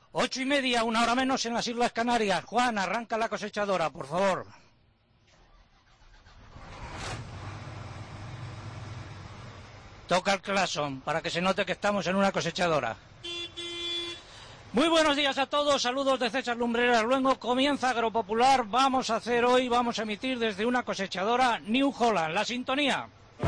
8:30, 1 hora menos en las Islas Canarias. Juan, arranca la cosechadora, por favor. Toca el claxon para que se note que estamos en una cosechadora. Muy buenos días a todos, saludos de César Lumbreras Luengo. Comienza Agropopular. Vamos a emitir desde una cosechadora New Holland. La sintonía.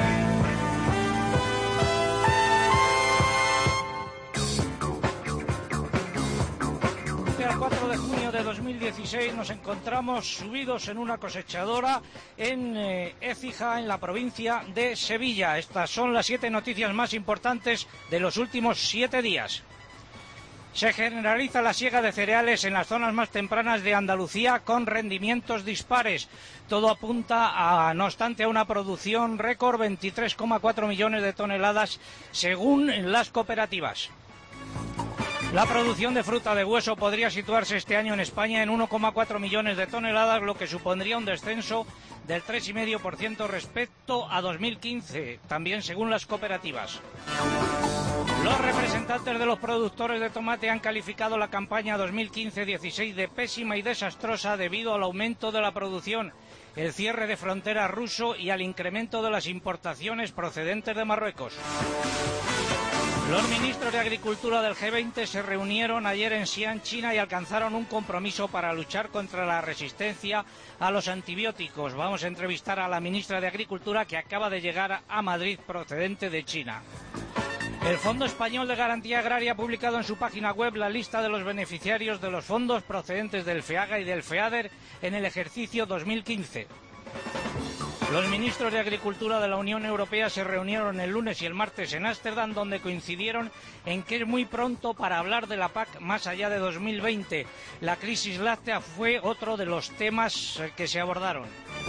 El 4 de junio de 2016 nos encontramos subidos en una cosechadora en Écija, en la provincia de Sevilla. Estas son las 7 noticias más importantes de los últimos 7 días. Se generaliza la siega de cereales en las zonas más tempranas de Andalucía con rendimientos dispares. Todo apunta, no obstante, a una producción récord, 23,4 millones de toneladas según las cooperativas. La producción de fruta de hueso podría situarse este año en España en 1,4 millones de toneladas, lo que supondría un descenso del 3,5% respecto a 2015, también según las cooperativas. Los representantes de los productores de tomate han calificado la campaña 2015-16 de pésima y desastrosa debido al aumento de la producción, el cierre de frontera ruso y al incremento de las importaciones procedentes de Marruecos. Los ministros de Agricultura del G20 se reunieron ayer en Xi'an, China, y alcanzaron un compromiso para luchar contra la resistencia a los antibióticos. Vamos a entrevistar a la ministra de Agricultura, que acaba de llegar a Madrid procedente de China. El Fondo Español de Garantía Agraria ha publicado en su página web la lista de los beneficiarios de los fondos procedentes del FEAGA y del FEADER en el ejercicio 2015. Los ministros de Agricultura de la Unión Europea se reunieron el lunes y el martes en Ámsterdam, donde coincidieron en que es muy pronto para hablar de la PAC más allá de 2020. La crisis láctea fue otro de los temas que se abordaron.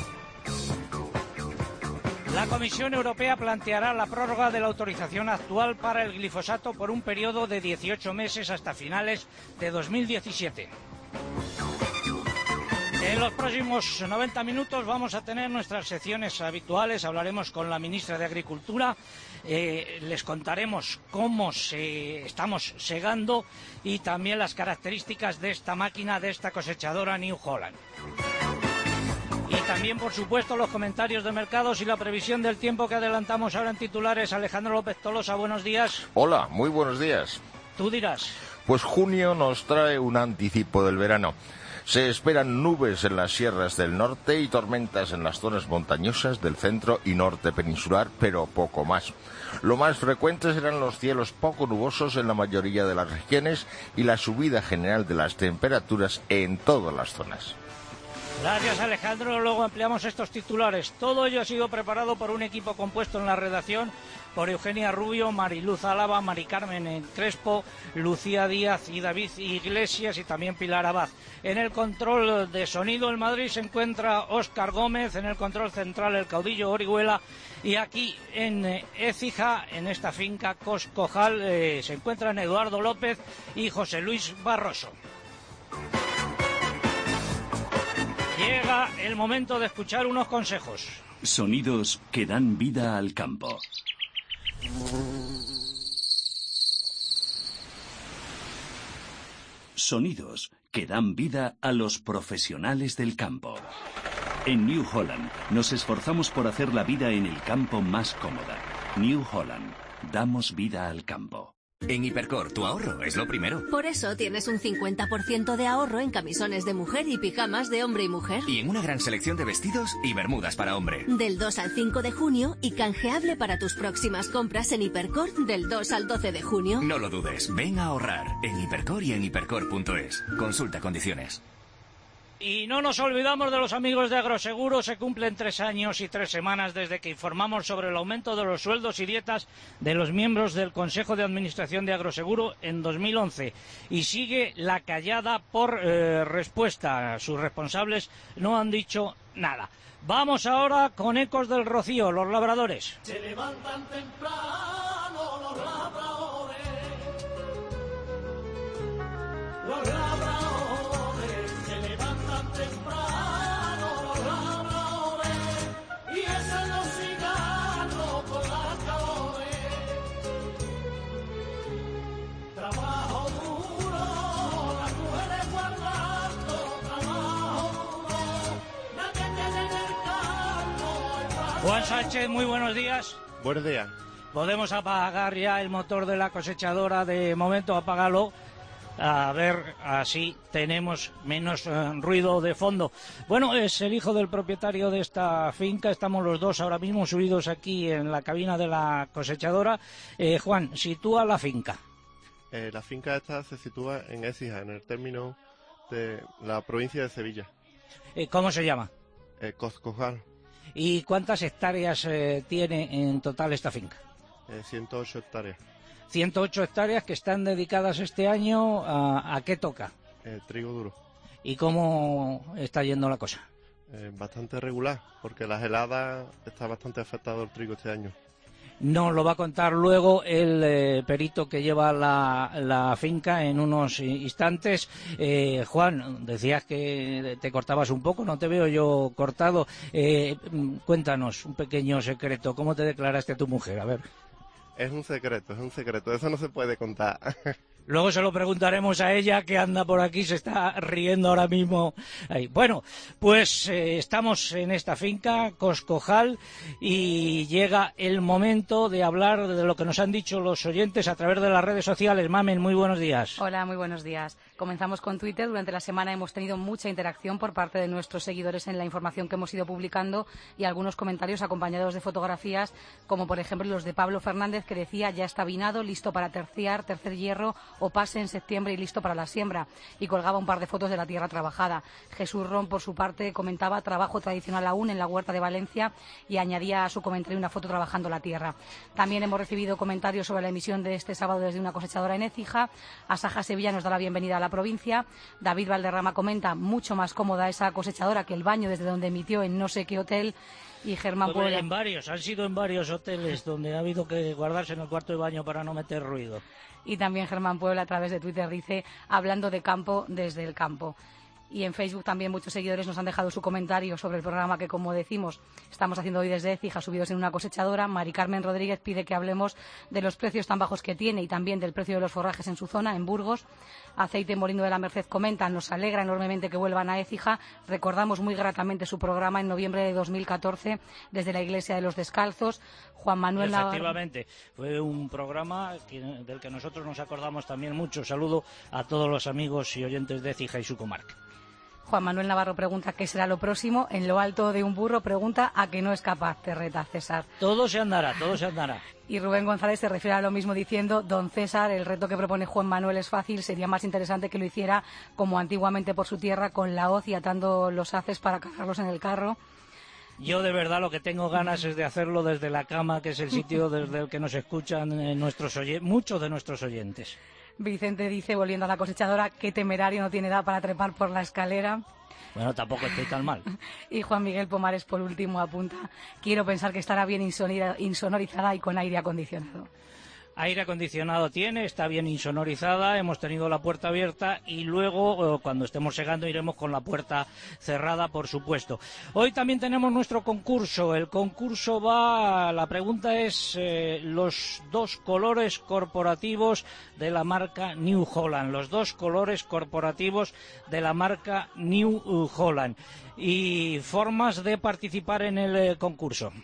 La Comisión Europea planteará la prórroga de la autorización actual para el glifosato por un periodo de 18 meses hasta finales de 2017. En los próximos 90 minutos vamos a tener nuestras secciones habituales. Hablaremos con la ministra de Agricultura, les contaremos cómo estamos segando y también las características de esta máquina, de esta cosechadora New Holland. Y también, por supuesto, los comentarios de mercados y la previsión del tiempo que adelantamos ahora en titulares. Alejandro López Tolosa, buenos días. Hola, muy buenos días. Tú dirás. Pues junio nos trae un anticipo del verano. Se esperan nubes en las sierras del norte y tormentas en las zonas montañosas del centro y norte peninsular, pero poco más. Lo más frecuente serán los cielos poco nubosos en la mayoría de las regiones y la subida general de las temperaturas en todas las zonas. Gracias, Alejandro. Luego ampliamos estos titulares. Todo ello ha sido preparado por un equipo compuesto en la redacción por Eugenia Rubio, Mariluz Álava, Mari Carmen Crespo, Lucía Díaz y David Iglesias y también Pilar Abad. En el control de sonido en Madrid se encuentra Óscar Gómez, en el control central el caudillo Orihuela, y aquí en Écija, en esta finca Coscojal, se encuentran Eduardo López y José Luis Barroso. Llega el momento de escuchar unos consejos. Sonidos que dan vida al campo. Sonidos que dan vida a los profesionales del campo. En New Holland nos esforzamos por hacer la vida en el campo más cómoda. New Holland, damos vida al campo. En Hipercor, tu ahorro es lo primero. Por eso tienes un 50% de ahorro en camisones de mujer y pijamas de hombre y mujer. Y en una gran selección de vestidos y bermudas para hombre. Del 2 al 5 de junio y canjeable para tus próximas compras en Hipercor del 2 al 12 de junio. No lo dudes, ven a ahorrar en Hipercor y en hipercor.es. Consulta condiciones. Y no nos olvidamos de los amigos de Agroseguro. Se cumplen 3 años y 3 semanas desde que informamos sobre el aumento de los sueldos y dietas de los miembros del Consejo de Administración de Agroseguro en 2011. Y sigue la callada por respuesta. Sus responsables no han dicho nada. Vamos ahora con Ecos del Rocío, los labradores. Se levantan temprano los labradores. Los labradores. Temprano los labradores y ese los cigarros por las calores. Trabajo duro Juan Sánchez, muy buenos días. Buenos días. Podemos apagar ya el motor de la cosechadora, de momento apágalo. A ver, así tenemos menos ruido de fondo. Bueno, es el hijo del propietario de esta finca, estamos los dos ahora mismo subidos aquí en la cabina de la cosechadora. Juan, sitúa la finca. La finca esta se sitúa en Écija, en el término de la provincia de Sevilla. ¿Cómo se llama? Coscojal. ¿Y cuántas hectáreas tiene en total esta finca? 108 hectáreas. 108 hectáreas que están dedicadas este año ¿a qué toca? Trigo duro. ¿Y cómo está yendo la cosa? Bastante regular, porque las heladas está bastante afectado el trigo este año. Nos lo va a contar luego el perito que lleva la finca en unos instantes. Juan, decías que te cortabas un poco, no te veo yo cortado. Cuéntanos un pequeño secreto. ¿Cómo te declaraste a tu mujer? A ver. Es un secreto, eso no se puede contar. Luego se lo preguntaremos a ella, que anda por aquí, se está riendo ahora mismo. Ahí. Bueno, pues estamos en esta finca, Coscojal, y llega el momento de hablar de lo que nos han dicho los oyentes a través de las redes sociales. Mamen, muy buenos días. Hola, muy buenos días. Comenzamos con Twitter. Durante la semana hemos tenido mucha interacción por parte de nuestros seguidores en la información que hemos ido publicando y algunos comentarios acompañados de fotografías, como por ejemplo los de Pablo Fernández, que decía: ya está vinado, listo para terciar, tercer hierro o pase en septiembre y listo para la siembra, y colgaba un par de fotos de la tierra trabajada. Jesús Ron, por su parte, comentaba: trabajo tradicional aún en la huerta de Valencia, y añadía a su comentario una foto trabajando la tierra. También hemos recibido comentarios sobre la emisión de este sábado desde una cosechadora en Écija. Asaja Sevilla nos da la bienvenida a la provincia. David Valderrama comenta: mucho más cómoda esa cosechadora que el baño desde donde emitió en no sé qué hotel. Y Germán Puebla. Han sido en varios hoteles donde ha habido que guardarse en el cuarto de baño para no meter ruido. Y también Germán Puebla, a través de Twitter, dice: hablando de campo desde el campo. Y en Facebook también muchos seguidores nos han dejado su comentario sobre el programa que, como decimos, estamos haciendo hoy desde Écija, subidos en una cosechadora. Mari Carmen Rodríguez pide que hablemos de los precios tan bajos que tiene y también del precio de los forrajes en su zona, en Burgos. Aceite Molino de la Merced comenta: nos alegra enormemente que vuelvan a Écija. Recordamos muy gratamente su programa en noviembre de 2014 desde la Iglesia de los Descalzos. Juan Manuel Navarro. Efectivamente, fue un programa del que nosotros nos acordamos también mucho. Saludo a todos los amigos y oyentes de Écija y su comarca. Juan Manuel Navarro pregunta: ¿qué será lo próximo? En lo alto de un burro pregunta: ¿a que no es capaz? Te reta César. Todo se andará, todo se andará. Y Rubén González se refiere a lo mismo diciendo: don César, el reto que propone Juan Manuel es fácil, sería más interesante que lo hiciera como antiguamente por su tierra, con la hoz y atando los haces para cargarlos en el carro. Yo de verdad lo que tengo ganas es de hacerlo desde la cama, que es el sitio desde el que nos escuchan muchos de nuestros oyentes. Vicente dice, volviendo a la cosechadora: qué temerario, no tiene edad para trepar por la escalera. Bueno, tampoco estoy tan mal. Y Juan Miguel Pomares, por último, apunta: quiero pensar que estará bien insonorizada y con aire acondicionado. Aire acondicionado tiene, está bien insonorizada, hemos tenido la puerta abierta y luego cuando estemos segando iremos con la puerta cerrada, por supuesto. Hoy también tenemos nuestro concurso. El concurso la pregunta es los dos colores corporativos de la marca New Holland, los dos colores corporativos de la marca New Holland. Y formas de participar en el concurso.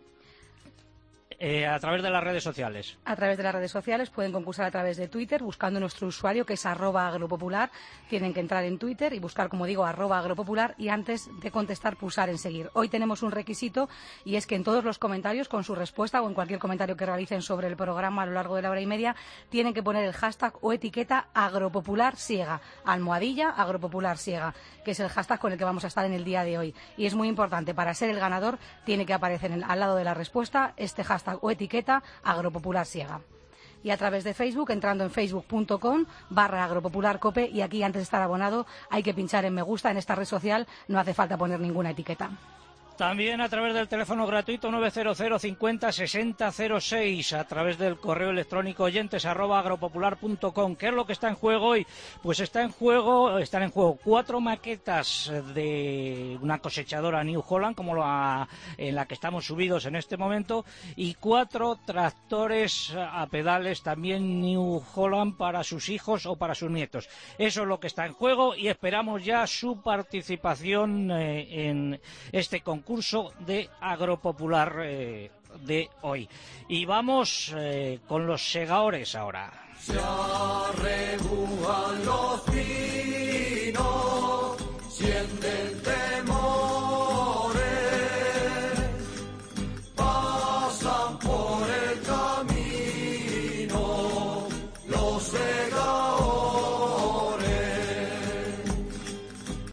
A través de las redes sociales. A través de las redes sociales pueden concursar a través de Twitter buscando nuestro usuario, que es @agropopular. Tienen que entrar en Twitter y buscar, como digo, @agropopular, y antes de contestar pulsar en seguir. Hoy tenemos un requisito, y es que en todos los comentarios con su respuesta o en cualquier comentario que realicen sobre el programa a lo largo de la hora y media tienen que poner el hashtag o etiqueta agropopularsiega, @agropopularsiega, que es el hashtag con el que vamos a estar en el día de hoy. Y es muy importante, para ser el ganador tiene que aparecer al lado de la respuesta este hashtag o etiqueta agropopularsiega. Y a través de Facebook, entrando en facebook.com/agropopularcope, y aquí, antes de estar abonado, hay que pinchar en me gusta. En esta red social no hace falta poner ninguna etiqueta. También a través del teléfono gratuito 900 50 60 06, a través del correo electrónico oyentes@agropopular.com. ¿Qué es lo que está en juego hoy? Pues están en juego 4 maquetas de una cosechadora New Holland, como en la que estamos subidos en este momento, y 4 tractores a pedales también New Holland para sus hijos o para sus nietos. Eso es lo que está en juego y esperamos ya su participación en este concurso. concurso de Agropopular de hoy. Y vamos con los segadores ahora. Se arrebúan los pinos, sienten temores, pasan por